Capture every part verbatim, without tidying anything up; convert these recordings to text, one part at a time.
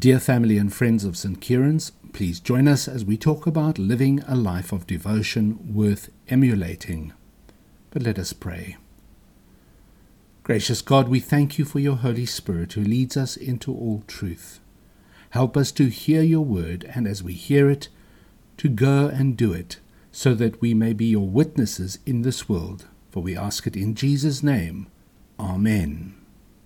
Dear family and friends of Saint Kieran's, please join us as we talk about living a life of devotion worth emulating. But let us pray. Gracious God, we thank you for your Holy Spirit who leads us into all truth. Help us to hear your word, and as we hear it, to go and do it, so that we may be your witnesses in this world. For we ask it in Jesus' name. Amen.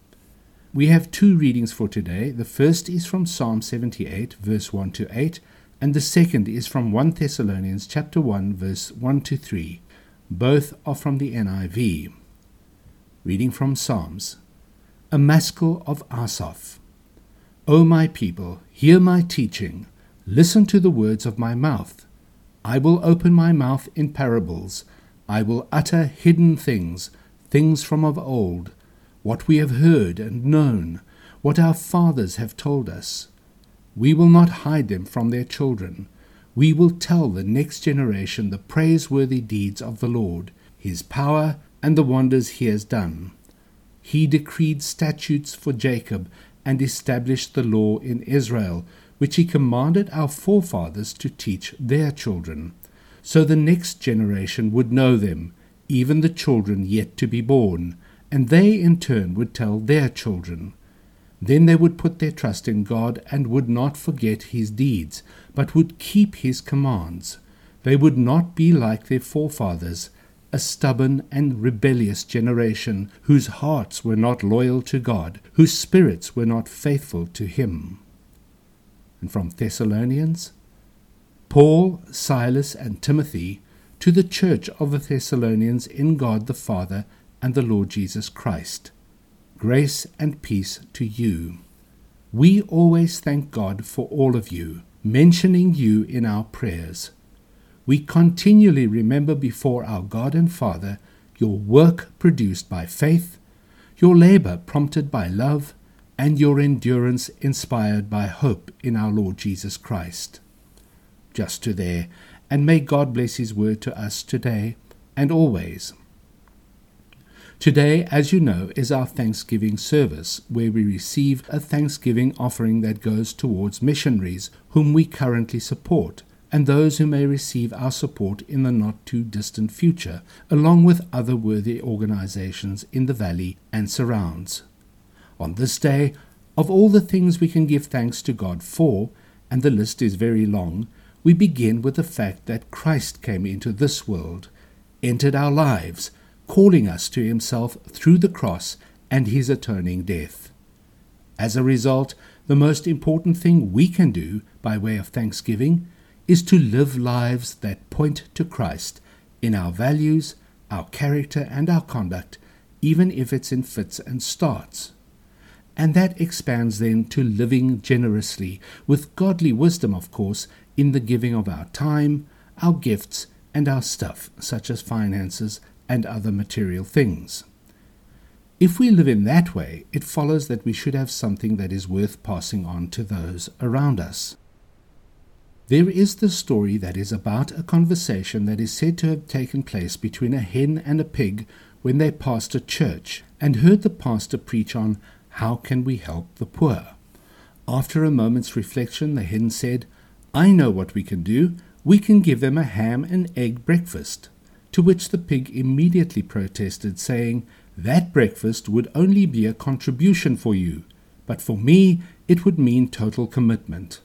We have two readings for today. The first is from Psalm seventy-eight, verse one to eight, and the second is from First Thessalonians chapter one, verse one to three. Both are from the N I V. Reading from Psalms. A Maskil of Asaph. O my people, hear my teaching. Listen to the words of my mouth. I will open my mouth in parables. I will utter hidden things, things from of old, what we have heard and known, what our fathers have told us. We will not hide them from their children. We will tell the next generation the praiseworthy deeds of the Lord, his power and the wonders he has done. He decreed statutes for Jacob and established the law in Israel, which he commanded our forefathers to teach their children, so the next generation would know them, even the children yet to be born, and they in turn would tell their children. Then they would put their trust in God and would not forget his deeds, but would keep his commands. They would not be like their forefathers, a stubborn and rebellious generation, whose hearts were not loyal to God, whose spirits were not faithful to him. And from Thessalonians, Paul, Silas, and Timothy, to the church of the Thessalonians in God the Father and the Lord Jesus Christ. Grace and peace to you. We always thank God for all of you, mentioning you in our prayers. We continually remember before our God and Father your work produced by faith, your labor prompted by love, and your endurance inspired by hope in our Lord Jesus Christ. Just to there, and may God bless his word to us today and always. Today, as you know, is our Thanksgiving service, where we receive a Thanksgiving offering that goes towards missionaries whom we currently support, and those who may receive our support in the not-too-distant future, along with other worthy organizations in the valley and surrounds. On this day, of all the things we can give thanks to God for, and the list is very long, we begin with the fact that Christ came into this world, entered our lives, calling us to himself through the cross and his atoning death. As a result, the most important thing we can do by way of thanksgiving is to live lives that point to Christ in our values, our character, and our conduct, even if it's in fits and starts. And that expands then to living generously, with godly wisdom, of course, in the giving of our time, our gifts, and our stuff, such as finances and other material things. If we live in that way, it follows that we should have something that is worth passing on to those around us. There is the story that is about a conversation that is said to have taken place between a hen and a pig when they passed a church and heard the pastor preach on how can we help the poor. After a moment's reflection, the hen said, I know what we can do. We can give them a ham and egg breakfast. To which the pig immediately protested, saying, that breakfast would only be a contribution for you, but for me it would mean total commitment.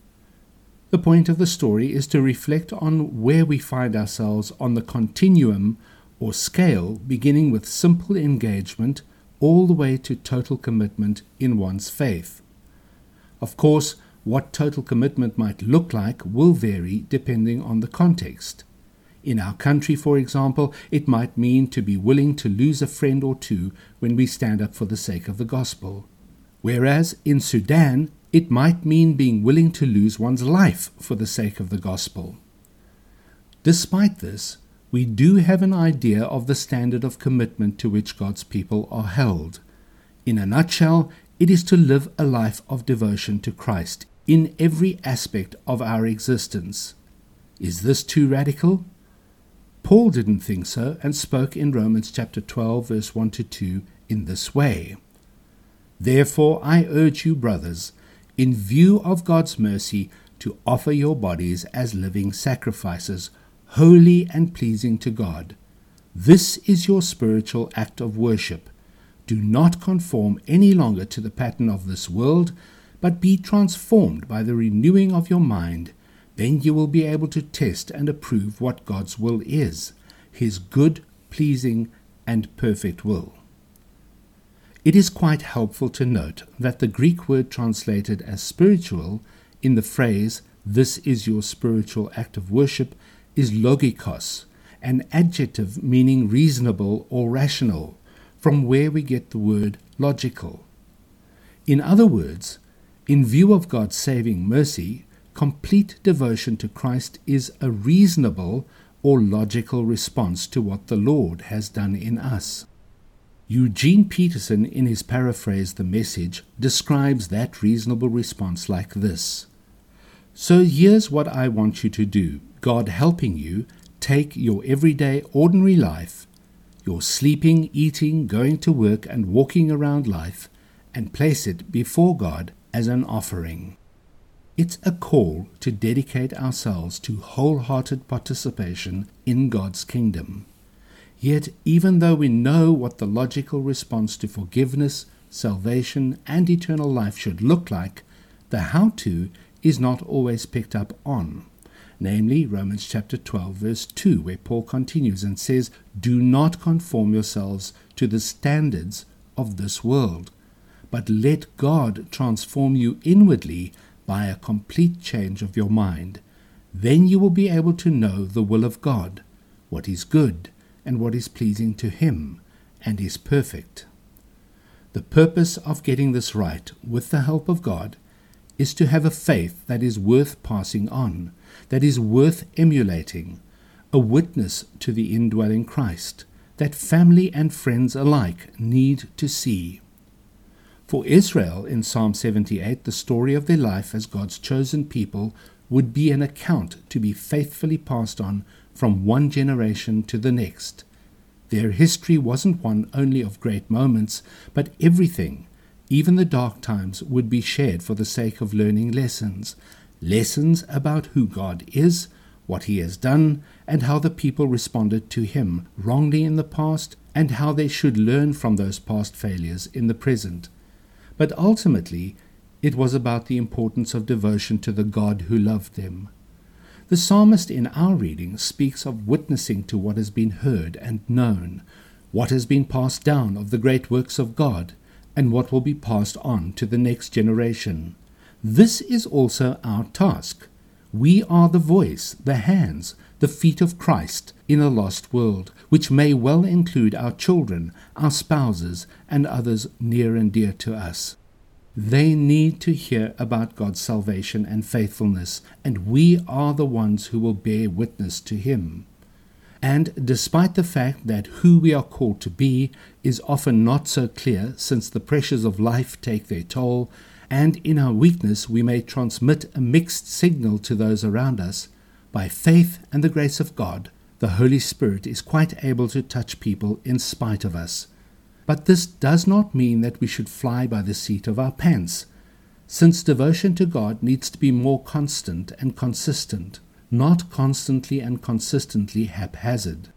The point of the story is to reflect on where we find ourselves on the continuum or scale, beginning with simple engagement all the way to total commitment in one's faith. Of course, what total commitment might look like will vary depending on the context. In our country, for example, it might mean to be willing to lose a friend or two when we stand up for the sake of the gospel. Whereas in Sudan, it might mean being willing to lose one's life for the sake of the gospel. Despite this, we do have an idea of the standard of commitment to which God's people are held. In a nutshell, it is to live a life of devotion to Christ in every aspect of our existence. Is this too radical? Paul didn't think so and spoke in Romans chapter twelve, verse one to two in this way. Therefore I urge you, brothers, in view of God's mercy, to offer your bodies as living sacrifices, holy and pleasing to God. This is your spiritual act of worship. Do not conform any longer to the pattern of this world, but be transformed by the renewing of your mind. Then you will be able to test and approve what God's will is, His good, pleasing, and perfect will. It is quite helpful to note that the Greek word translated as spiritual in the phrase, "This is your spiritual act of worship," is logikos, an adjective meaning reasonable or rational, from where we get the word logical. In other words, in view of God's saving mercy, complete devotion to Christ is a reasonable or logical response to what the Lord has done in us. Eugene Peterson, in his paraphrase The Message, describes that reasonable response like this. So here's what I want you to do, God helping you take your everyday ordinary life, your sleeping, eating, going to work and walking around life, and place it before God as an offering. It's a call to dedicate ourselves to wholehearted participation in God's kingdom. Yet, even though we know what the logical response to forgiveness, salvation, and eternal life should look like, the how-to is not always picked up on. Namely, Romans chapter twelve, verse two, where Paul continues and says, "Do not conform yourselves to the standards of this world, but let God transform you inwardly by a complete change of your mind. Then you will be able to know the will of God, what is good, and what is pleasing to Him, and is perfect." The purpose of getting this right with the help of God is to have a faith that is worth passing on, that is worth emulating, a witness to the indwelling Christ, that family and friends alike need to see. For Israel, in Psalm seventy-eight, the story of their life as God's chosen people would be an account to be faithfully passed on from one generation to the next. Their history wasn't one only of great moments, but everything, even the dark times, would be shared for the sake of learning lessons, lessons about who God is, what He has done, and how the people responded to Him wrongly in the past, and how they should learn from those past failures in the present. But ultimately, it was about the importance of devotion to the God who loved them. The psalmist in our reading speaks of witnessing to what has been heard and known, what has been passed down of the great works of God, and what will be passed on to the next generation. This is also our task. We are the voice, the hands, the feet of Christ in a lost world, which may well include our children, our spouses, and others near and dear to us. They need to hear about God's salvation and faithfulness, and we are the ones who will bear witness to Him. And despite the fact that who we are called to be is often not so clear, since the pressures of life take their toll, and in our weakness we may transmit a mixed signal to those around us, by faith and the grace of God, the Holy Spirit is quite able to touch people in spite of us. But this does not mean that we should fly by the seat of our pants, since devotion to God needs to be more constant and consistent, not constantly and consistently haphazard.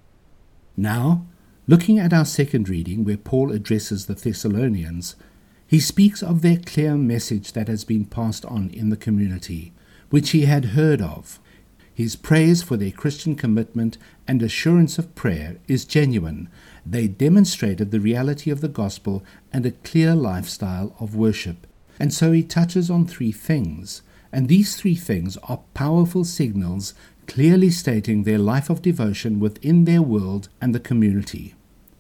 Now, looking at our second reading where Paul addresses the Thessalonians, he speaks of their clear message that has been passed on in the community, which he had heard of. His praise for their Christian commitment and assurance of prayer is genuine. They demonstrated the reality of the gospel and a clear lifestyle of worship. And so he touches on three things, and these three things are powerful signals clearly stating their life of devotion within their world and the community.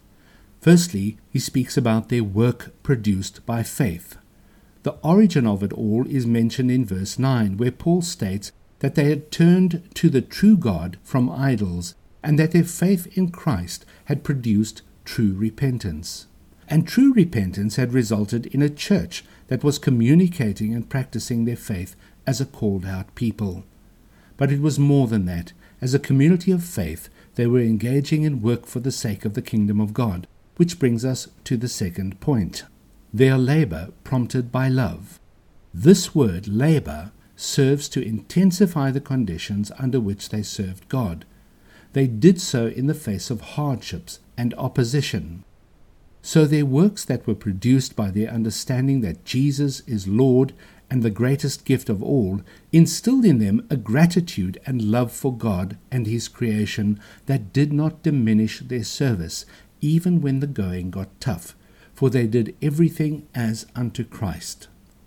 Firstly, he speaks about their work produced by faith. The origin of it all is mentioned in verse nine, where Paul states that they had turned to the true God from idols, and that their faith in Christ had produced true repentance. And true repentance had resulted in a church that was communicating and practicing their faith as a called-out people. But it was more than that. As a community of faith, they were engaging in work for the sake of the kingdom of God, which brings us to the second point. Their labor prompted by love. This word, labor, serves to intensify the conditions under which they served God. They did so in the face of hardships and opposition. So their works that were produced by their understanding that Jesus is Lord and the greatest gift of all instilled in them a gratitude and love for God and His creation that did not diminish their service, even when the going got tough, for they did everything as unto Christ.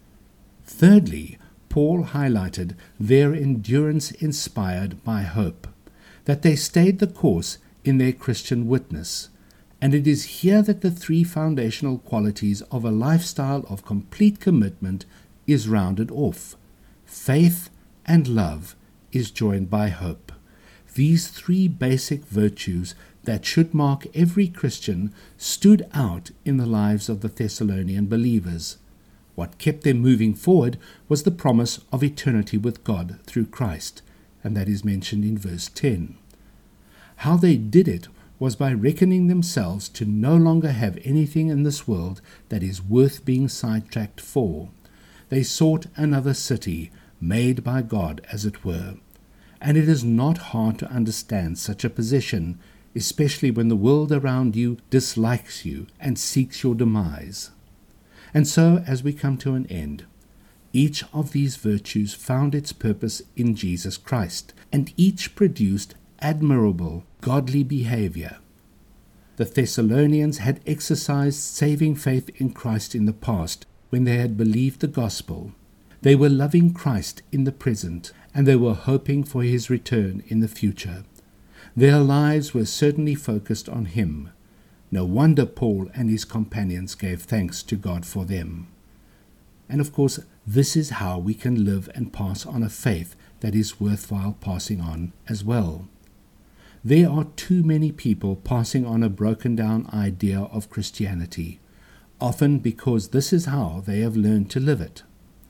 Thirdly, Paul highlighted their endurance inspired by hope, that they stayed the course in their Christian witness. And it is here that the three foundational qualities of a lifestyle of complete commitment is rounded off. Faith and love is joined by hope. These three basic virtues that should mark every Christian stood out in the lives of the Thessalonian believers. What kept them moving forward was the promise of eternity with God through Christ, and that is mentioned in verse ten. How they did it was by reckoning themselves to no longer have anything in this world that is worth being sidetracked for. They sought another city, made by God, as it were. And it is not hard to understand such a position, especially when the world around you dislikes you and seeks your demise. And so, as we come to an end, each of these virtues found its purpose in Jesus Christ, and each produced admirable, godly behavior. The Thessalonians had exercised saving faith in Christ in the past, when they had believed the gospel. They were loving Christ in the present, and they were hoping for His return in the future. Their lives were certainly focused on Him. No wonder Paul and his companions gave thanks to God for them. And of course, this is how we can live and pass on a faith that is worthwhile passing on as well. There are too many people passing on a broken down idea of Christianity, often because this is how they have learned to live it.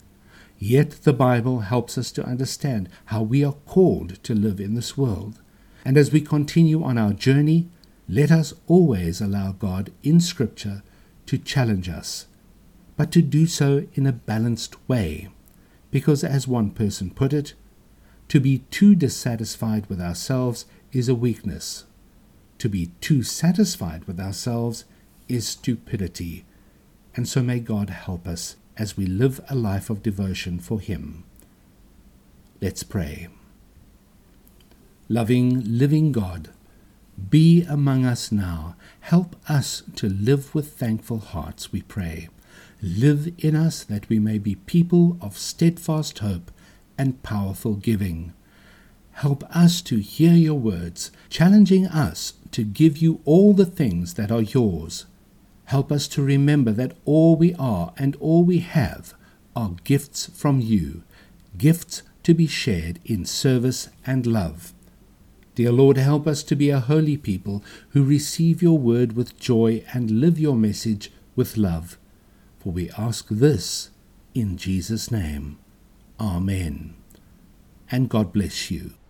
Yet the Bible helps us to understand how we are called to live in this world. And as we continue on our journey, let us always allow God in Scripture to challenge us, but to do so in a balanced way, because as one person put it, to be too dissatisfied with ourselves is a weakness. To be too satisfied with ourselves is stupidity. And so may God help us as we live a life of devotion for Him. Let's pray. Loving, living God, be among us now. Help us to live with thankful hearts, we pray. Live in us that we may be people of steadfast hope and powerful giving. Help us to hear your words, challenging us to give you all the things that are yours. Help us to remember that all we are and all we have are gifts from you, gifts to be shared in service and love. Dear Lord, help us to be a holy people who receive your word with joy and live your message with love. For we ask this in Jesus' name. Amen. And God bless you.